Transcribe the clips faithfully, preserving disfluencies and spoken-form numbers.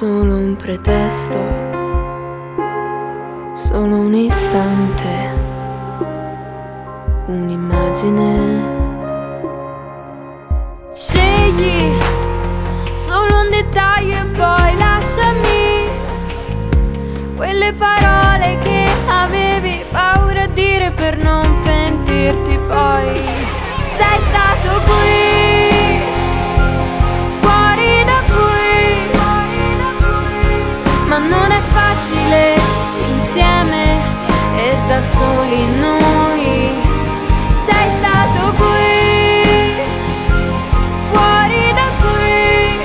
solo un pretesto, solo un istante, un'immagine. Scegli solo un dettaglio e poi lasciami quelle parole che avevi paura a dire per non pentirti poi. Sei stato qui, fuori da qui, ma non è facile insieme e da soli noi. Sei stato qui, fuori da qui,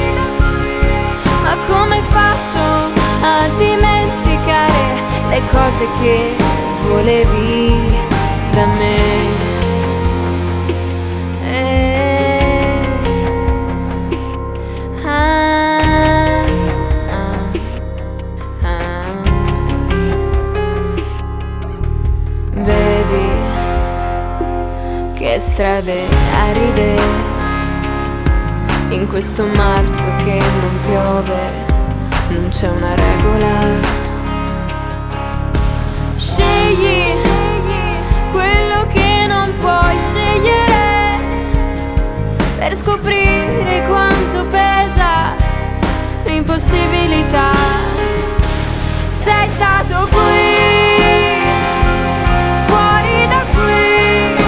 ma come hai fatto a dimenticare le cose che volevi da me? Eh, ah, ah, ah. Vedi che strade aride in questo marzo che non piove, non c'è una regola. Scegli quello che non puoi scegliere per scoprire quanto pesa l'impossibilità. Sei stato qui, fuori da qui,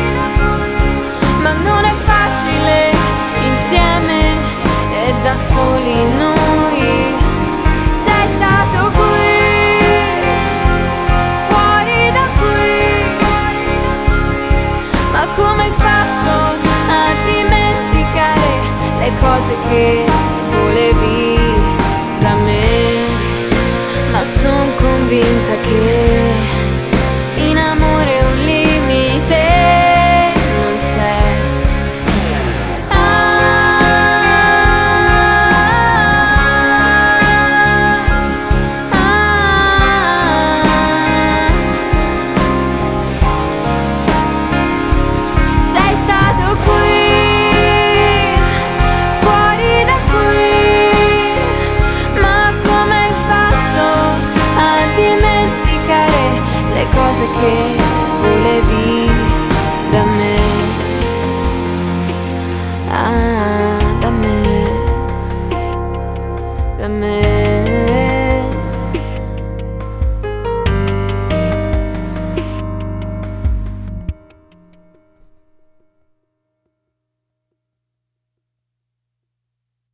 ma non è facile insieme e da soli noi. Sei stato qui, fuori da qui, ma come hai fatto a dimenticare le cose che volevi da me? Ma son convinta che in amore un limite non c'è. Sei stato qui, fuori da qui, ma come hai fatto a dimenticare le cose che volevi da me? Ah, da me, da me.